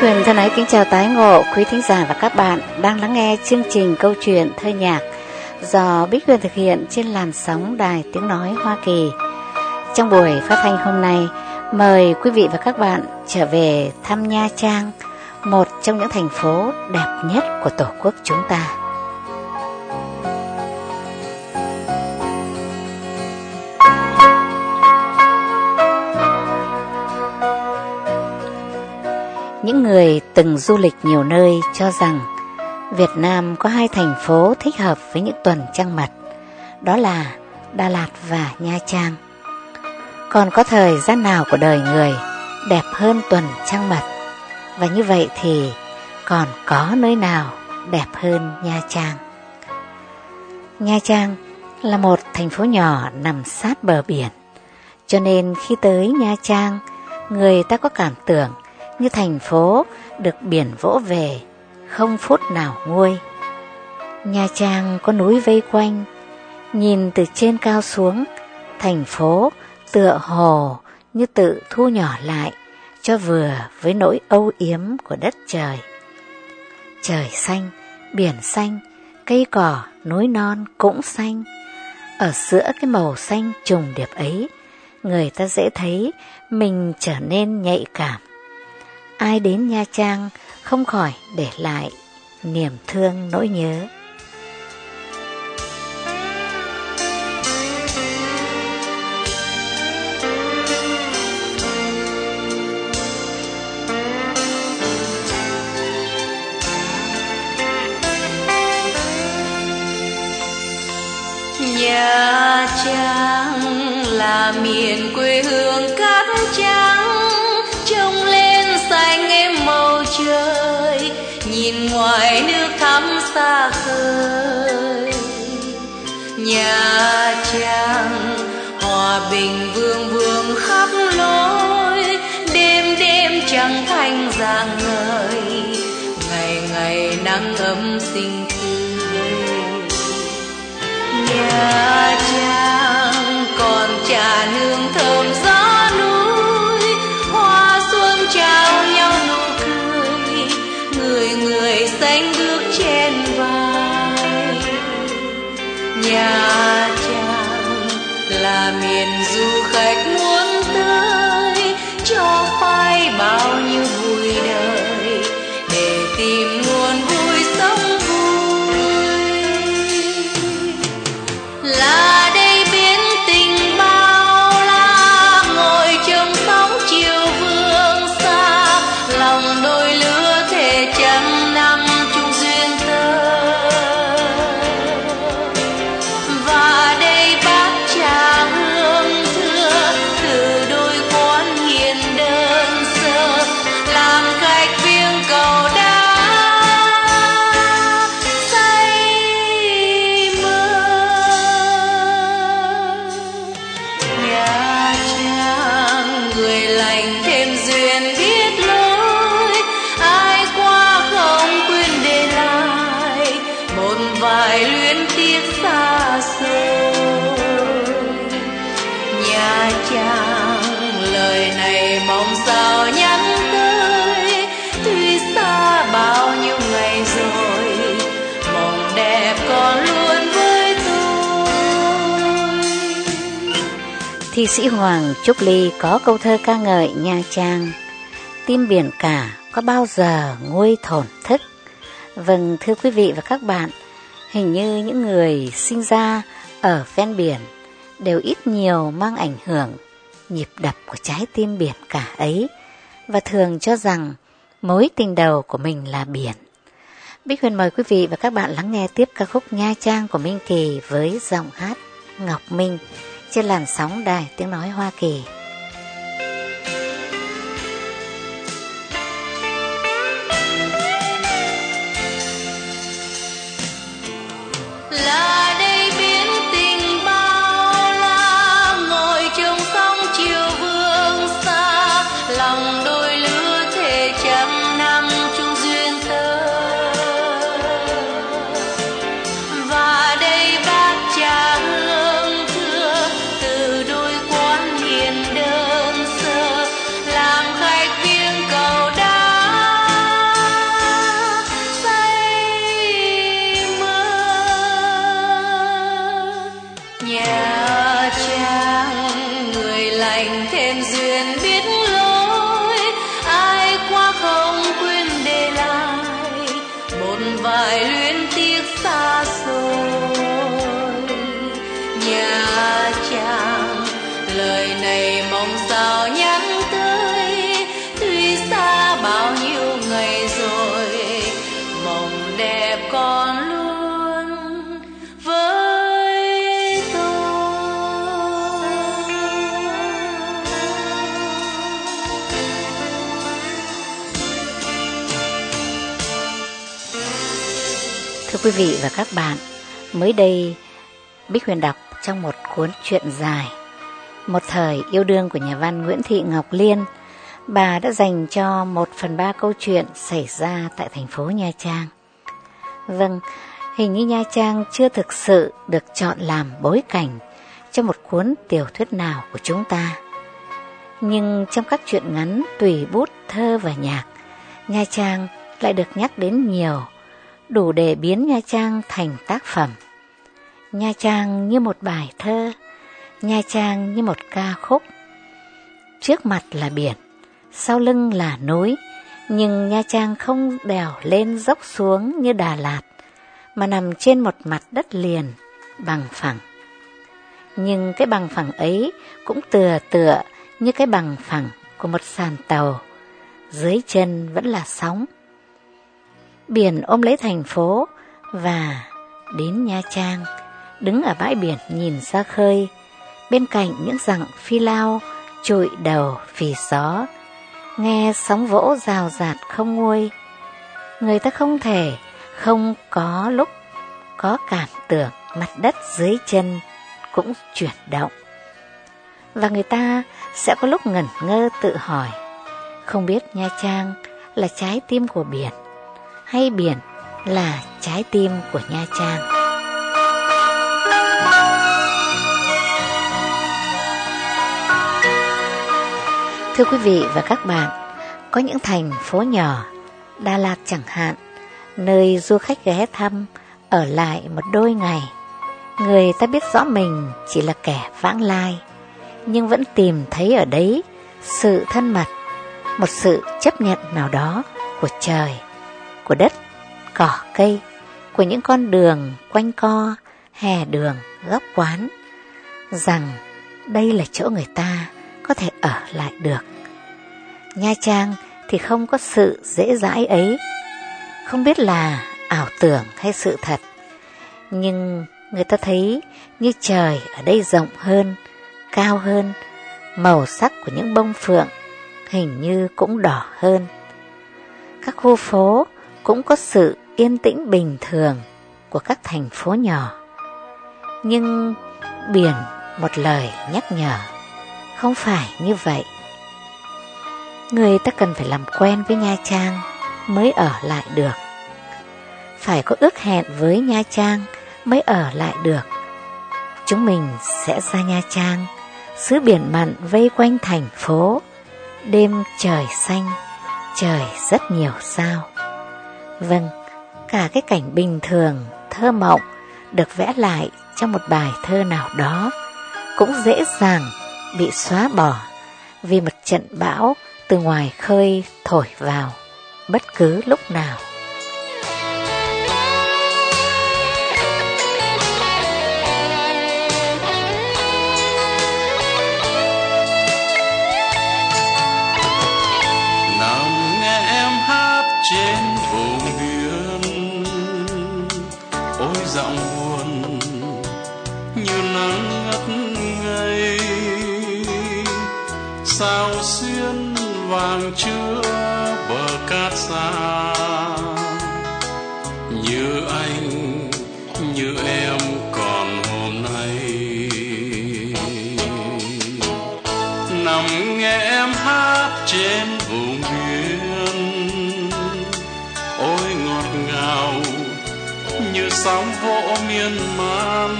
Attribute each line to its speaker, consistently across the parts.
Speaker 1: Huyền thân ái kính chào tái ngộ quý thính giả và các bạn đang lắng nghe chương trình câu chuyện thơ nhạc do Bích Huyền thực hiện trên làn sóng Đài Tiếng Nói Hoa Kỳ. Trong buổi phát thanh hôm nay, mời quý vị và các bạn trở về thăm Nha Trang, một trong những thành phố đẹp nhất của Tổ quốc chúng ta. Những người từng du lịch nhiều nơi cho rằng Việt Nam có hai thành phố thích hợp với những tuần trăng mật, đó là Đà Lạt và Nha Trang. Còn có thời gian nào của đời người đẹp hơn tuần trăng mật? Và như vậy thì còn có nơi nào đẹp hơn Nha Trang? Nha Trang là một thành phố nhỏ nằm sát bờ biển, cho nên khi tới Nha Trang, người ta có cảm tưởng như thành phố được biển vỗ về, không phút nào nguôi. Nha Trang có núi vây quanh, nhìn từ trên cao xuống, thành phố tựa hồ như tự thu nhỏ lại cho vừa với nỗi âu yếm của đất trời. Trời xanh, biển xanh, cây cỏ, núi non cũng xanh. Ở giữa cái màu xanh trùng điệp ấy, người ta dễ thấy mình trở nên nhạy cảm. Ai đến Nha Trang không khỏi để lại niềm thương nỗi nhớ.
Speaker 2: Nha Trang là miền quê hương cát trắng, trông lên xanh êm màu trời, nhìn ngoài nước thắm xa khơi. Nha Trang hòa bình vương vương khắp lối, đêm đêm trăng thanh rạng ngời, ngày ngày nắng ấm xinh tươi. Nha Trang còn trà nương thơm gió núi, hoa xuân trao nhau nụ cười, người người xanh bước trên vai. Nha Trang là miền du khách muốn tới, cho phai bao nhiêu vui đời để tìm nguồn vui sống vui. Là đây biến tình bao la, ngồi trong sóng chiều vương xa, lòng đôi lứa thề trăm năm chung duyên tơ. Và đây bát trà hương thưa từ đôi quán hiền đơn sơ, làm khách viếng cầu đá say mơ. Nha Trang người lành thêm duyên biết lối, ai qua không quên để lại một vài luyến tiếc xa xôi. Nha Trang lời này mong sao nhắn tới, tuy xa bao nhiêu ngày rồi, mộng đẹp còn luôn với tôi.
Speaker 1: Thi sĩ Hoàng Trúc Ly có câu thơ ca ngợi Nha Trang: tim biển cả có bao giờ nguôi thổn thức. Vâng, thưa quý vị và các bạn, hình như những người sinh ra ở ven biển đều ít nhiều mang ảnh hưởng nhịp đập của trái tim biển cả ấy, và thường cho rằng mối tình đầu của mình là biển. Bích Huyền mời quý vị và các bạn lắng nghe tiếp ca khúc Nha Trang của Minh Kỳ với giọng hát Ngọc Minh trên làn sóng Đài Tiếng Nói Hoa Kỳ.
Speaker 2: Là đây biến tình bao la, ngồi trong sóng chiều vương xa, lòng đôi lứa thề trăm năm chung duyên tơ. Và đây bát trà hương thưa từ đôi quán hiền đơn
Speaker 1: quý vị và các bạn, mới đây Bích Huyền đọc trong một cuốn truyện dài Một thời yêu đương của nhà văn Nguyễn Thị Ngọc Liên. Bà đã dành cho 1/3 câu chuyện xảy ra tại thành phố Nha Trang. Vâng, hình như Nha Trang chưa thực sự được chọn làm bối cảnh cho một cuốn tiểu thuyết nào của chúng ta. Nhưng trong các truyện ngắn tùy bút thơ và nhạc, Nha Trang lại được nhắc đến nhiều, đủ để biến Nha Trang thành tác phẩm. Nha Trang như một bài thơ, Nha Trang như một ca khúc. Trước mặt là biển, sau lưng là núi, nhưng Nha Trang không đèo lên dốc xuống như Đà Lạt, mà nằm trên một mặt đất liền, bằng phẳng. Nhưng cái bằng phẳng ấy cũng tựa như cái bằng phẳng của một sàn tàu, dưới chân vẫn là sóng. Biển ôm lấy thành phố và đến Nha Trang, đứng ở bãi biển nhìn ra khơi, bên cạnh những dặng phi lao trụi đầu phì gió, nghe sóng vỗ rào rạt không nguôi. Người ta không thể không có lúc có cảm tưởng mặt đất dưới chân cũng chuyển động. Và người ta sẽ có lúc ngẩn ngơ tự hỏi, không biết Nha Trang là trái tim của biển, hay biển là trái tim của Nha Trang. Thưa quý vị và các bạn, có những thành phố nhỏ, Đà Lạt chẳng hạn, nơi du khách ghé thăm, ở lại một đôi ngày. Người ta biết rõ mình chỉ là kẻ vãng lai, nhưng vẫn tìm thấy ở đấy sự thân mật, một sự chấp nhận nào đó của trời, của đất, cỏ cây, của những con đường quanh co, hè đường, góc quán, rằng đây là chỗ người ta có thể ở lại được. Nha Trang thì không có sự dễ dãi ấy, không biết là ảo tưởng hay sự thật, nhưng người ta thấy như trời ở đây rộng hơn, cao hơn, màu sắc của những bông phượng hình như cũng đỏ hơn. Các khu phố cũng có sự yên tĩnh bình thường của các thành phố nhỏ. Nhưng biển một lời nhắc nhở, không phải như vậy. Người ta cần phải làm quen với Nha Trang mới ở lại được. Phải có ước hẹn với Nha Trang mới ở lại được. Chúng mình sẽ ra Nha Trang, xứ biển mặn vây quanh thành phố, đêm trời xanh, trời rất nhiều sao. Vâng, cả cái cảnh bình thường, thơ mộng được vẽ lại trong một bài thơ nào đó cũng dễ dàng bị xóa bỏ vì một trận bão từ ngoài khơi thổi vào bất cứ lúc nào.
Speaker 3: Nằm nghe em hát trên vùng biển, ôi giọng buồn như nắng ngất ngây, sao xuyên vàng chứa bờ cát xa, như anh như em còn hôm nay. Nằm nghe em hát trên vùng biển, ôi ngọt ngào như sóng vỗ miên man,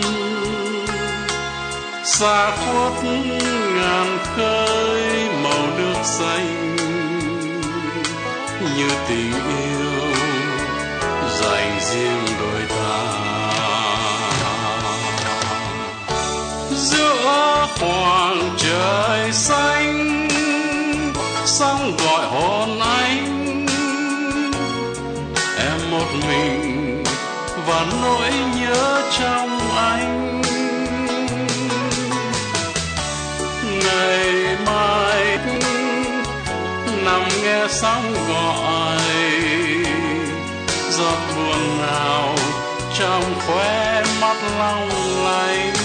Speaker 3: xa khuất ngàn khơi màu nước xanh, như tình yêu dành riêng đôi ta. Giữa khoảng trời xanh, sóng gọi hồn anh, em một mình và nỗi nhớ trong anh. Ngày mai nằm nghe sóng gọi, giọt buồn nào trong khóe mắt long lanh.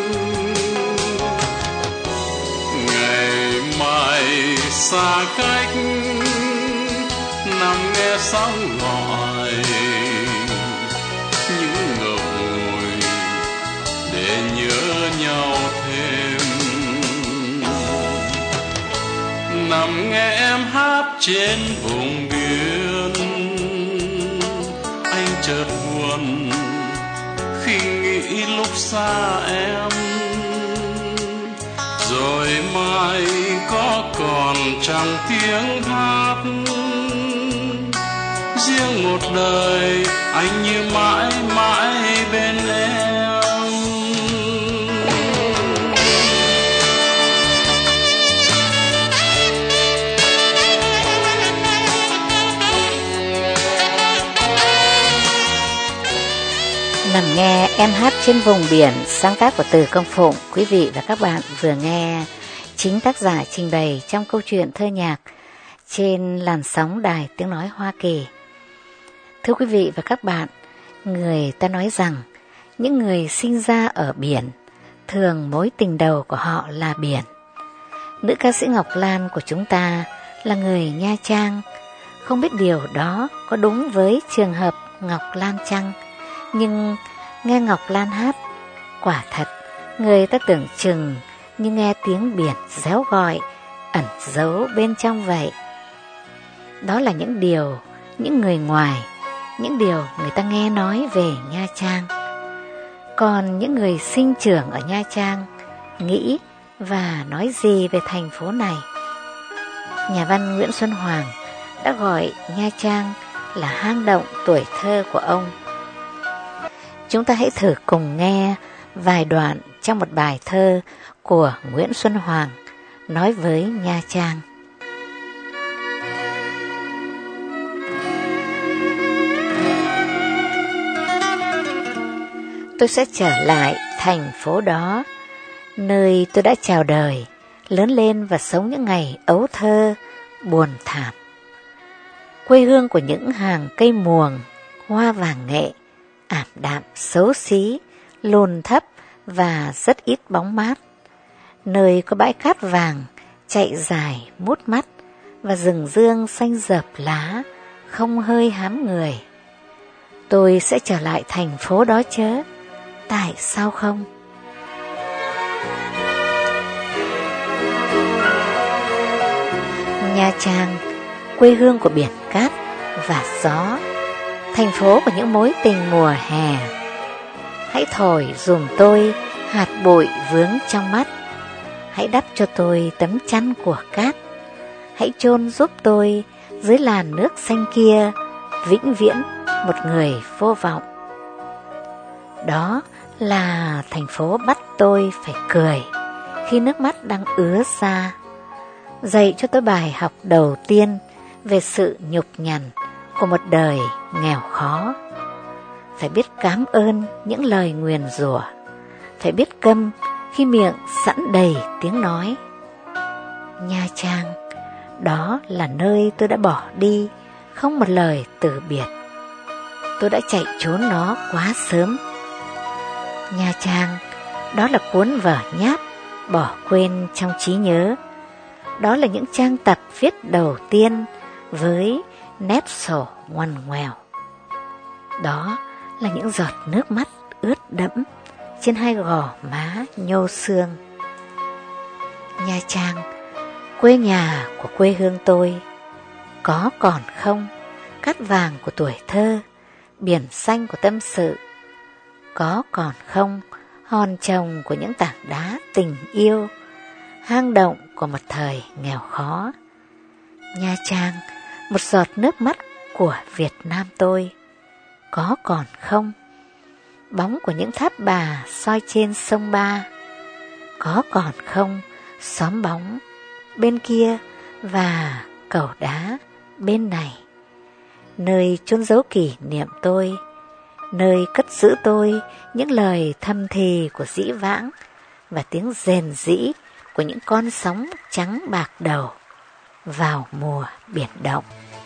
Speaker 3: Ngày mai xa cách, nằm nghe sóng gọi, nằm nghe em hát trên vùng biển. Anh chợt buồn khi nghĩ lúc xa em, rồi mai có còn chẳng tiếng hát. Riêng một đời anh như mãi mãi bên em.
Speaker 1: Nằm nghe em hát trên vùng biển, sáng tác của Từ Công Phụng. Quý vị và các bạn vừa nghe chính tác giả trình bày trong câu chuyện thơ nhạc trên làn sóng Đài Tiếng Nói Hoa Kỳ. Thưa quý vị và các bạn, người ta nói rằng những người sinh ra ở biển thường mối tình đầu của họ là biển. Nữ ca sĩ Ngọc Lan của chúng ta là người Nha Trang. Không biết điều đó có đúng với trường hợp Ngọc Lan chăng? Nhưng nghe Ngọc Lan hát, quả thật người ta tưởng chừng như nghe tiếng biển réo gọi ẩn giấu bên trong vậy. Đó là những điều những người ngoài, những điều người ta nghe nói về Nha Trang. Còn những người sinh trưởng ở Nha Trang nghĩ và nói gì về thành phố này? Nhà văn Nguyễn Xuân Hoàng đã gọi Nha Trang là hang động tuổi thơ của ông. Chúng ta hãy thử cùng nghe vài đoạn trong một bài thơ của Nguyễn Xuân Hoàng nói với Nha Trang. Tôi sẽ trở lại thành phố đó, nơi tôi đã chào đời, lớn lên và sống những ngày ấu thơ buồn thảm. Quê hương của những hàng cây muồng, hoa vàng nghệ, ảm đạm xấu xí, lùn thấp và rất ít bóng mát. Nơi có bãi cát vàng chạy dài mút mắt và rừng dương xanh rợp lá, không hơi hám người. Tôi sẽ trở lại thành phố đó chớ, tại sao không? Nha Trang, quê hương của biển cát và gió, thành phố của những mối tình mùa hè. Hãy thổi dùm tôi hạt bụi vướng trong mắt, hãy đắp cho tôi tấm chăn của cát, hãy chôn giúp tôi dưới làn nước xanh kia, vĩnh viễn một người vô vọng. Đó là thành phố bắt tôi phải cười khi nước mắt đang ứa ra, dạy cho tôi bài học đầu tiên về sự nhục nhằn của một đời nghèo khó. Phải biết cảm ơn những lời nguyền rủa, phải biết câm khi miệng sẵn đầy tiếng nói. Nha Trang, đó là nơi tôi đã bỏ đi, không một lời từ biệt. Tôi đã chạy trốn nó quá sớm. Nha Trang, đó là cuốn vở nháp bỏ quên trong trí nhớ. Đó là những trang tập viết đầu tiên với nét sổ ngoằn ngoèo. Đó là những giọt nước mắt ướt đẫm trên hai gò má nhô xương. Nha Trang, quê nhà của quê hương tôi, có còn không cát vàng của tuổi thơ, biển xanh của tâm sự? Có còn không hòn chồng của những tảng đá tình yêu, hang động của một thời nghèo khó? Nha Trang, một giọt nước mắt của Việt Nam tôi, có còn không bóng của những tháp bà soi trên sông Ba? Có còn không xóm bóng bên kia và cầu đá bên này, nơi chôn giấu kỷ niệm tôi, nơi cất giữ tôi những lời thầm thì của dĩ vãng và tiếng rền rĩ của những con sóng trắng bạc đầu vào mùa biển động.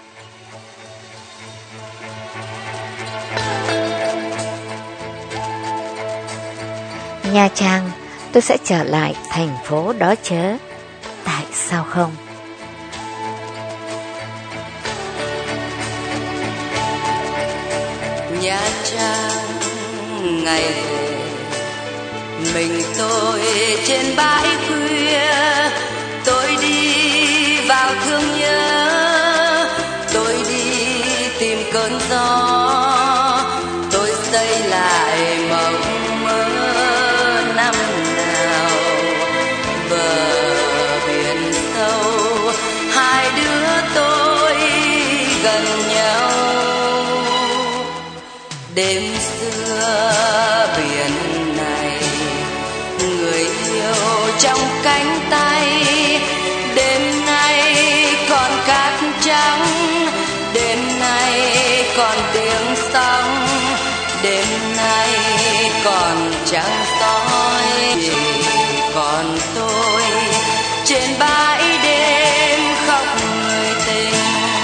Speaker 1: Nha Trang, tôi sẽ trở lại thành phố đó chớ, tại sao không?
Speaker 2: Nha Trang, ngày về mình tôi trên bãi khuya, tôi đi vào Đêm xưa biển này, người yêu trong cánh tay. Đêm nay còn cát trắng, đêm nay còn tiếng sóng, đêm nay còn trăng soi. Chỉ còn tôi trên bãi đêm khóc người tình.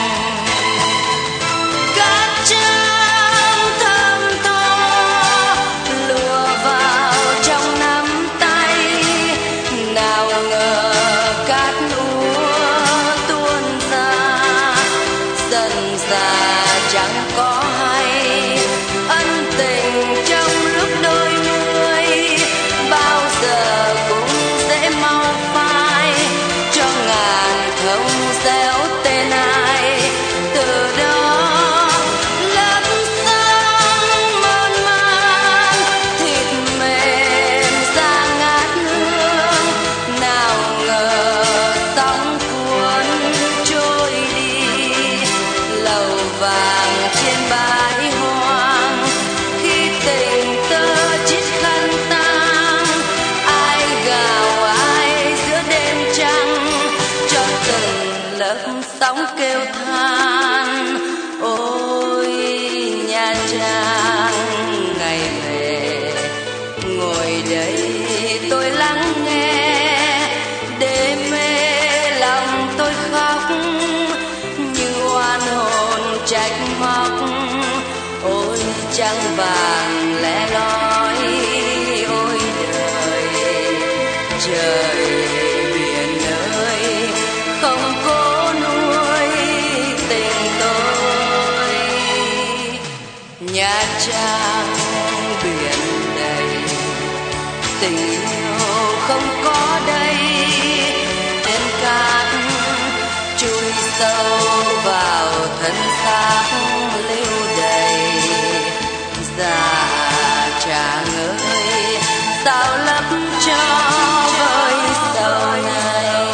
Speaker 2: Cát trắng thơm tho lùa vào trong nắm tay, nào ngờ cát úa tuôn ra, dần dà chẳng có hay. Ân tình trong lúc đôi mươi bao giờ cũng dễ mau phai, cho ngàn thông réo tên ai. Từ đó lớp sóng mơn man, thịt mềm da ngát hương. Nào ngờ sóng cuốn trôi đi, lầu vàng trên bãi hoang. Khi tình tơ chiếc khăn tang, ai gào ai giữa đêm trăng, cho từng lớp sóng kêu than. Ôi Nha Trang ngày về, ngồi đây tôi lắng nghe, để mê lòng tôi khóc như oan hồn trách móc. Ôi trăng vàng lẻ loi, ôi đời trời biển ơi, không cố nuôi tình tôi. Nha Trang biển đầy, tình yêu không có đây. Trên cát chui sâu vào thân xác lưu đầy. Già Trang ơi, sao lấp cho với sầu này.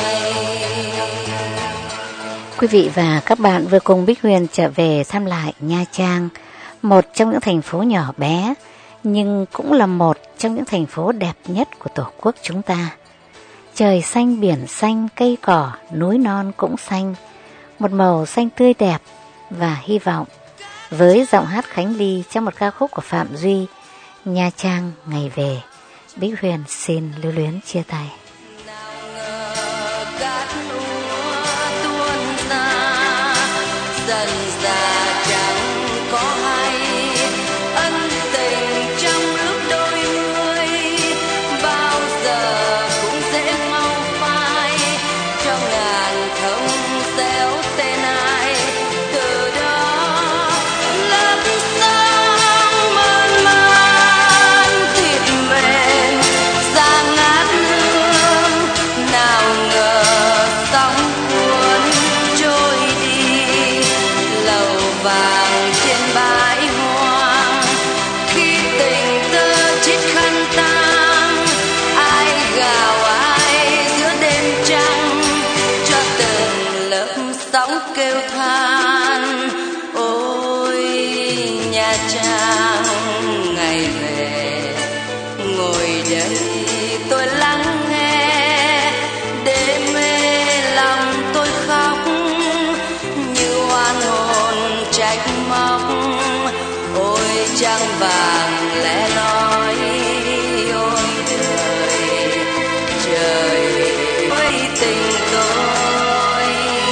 Speaker 1: Quý vị và các bạn vừa cùng Bích Huyền trở về thăm lại Nha Trang, một trong những thành phố nhỏ bé, nhưng cũng là một trong những thành phố đẹp nhất của Tổ quốc chúng ta. Trời xanh, biển xanh, cây cỏ, núi non cũng xanh, một màu xanh tươi đẹp và hy vọng. Với giọng hát Khánh Ly trong một ca khúc của Phạm Duy, Nha Trang ngày về, Bích Huyền xin lưu luyến chia tay.
Speaker 2: Nào ngờ cát úa tuôn ra, dần dà chẳng có hay. Ân tình trong lúc đôi mươi bao giờ cũng dễ mau phai, cho ngàn thông réo tên ai. Từ đó lớp sóng mơn man, thịt mềm da ngát hương. Nào ngờ sóng cuốn trôi đi, lầu vàng trên bãi hoang. Khi tình tơ chiếc khăn tang, ai gào ai giữa đêm trăng, cho từng lớp sóng kêu than. Ôi Nha Trang ngày về, ngồi đây tôi lắng nghe, để mê lòng tôi khóc như oan hồn trách móc. Ôi trăng vàng lẻ loi, ôi đời trời ơi tình tôi.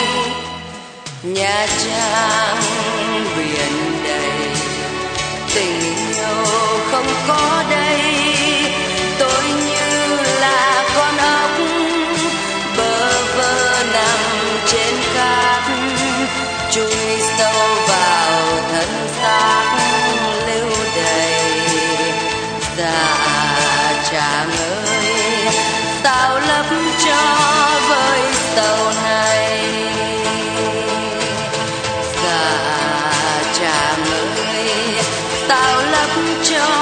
Speaker 2: Nha Trang biển đầy, tình yêu không có đây. Tôi như là con ốc bơ vơ nằm trên cát, chui sâu vào thân xác lưu đầy. Dạ Trang ơi, sao lấp cho với sầu này. Dạ Trang ơi, sao lấp cho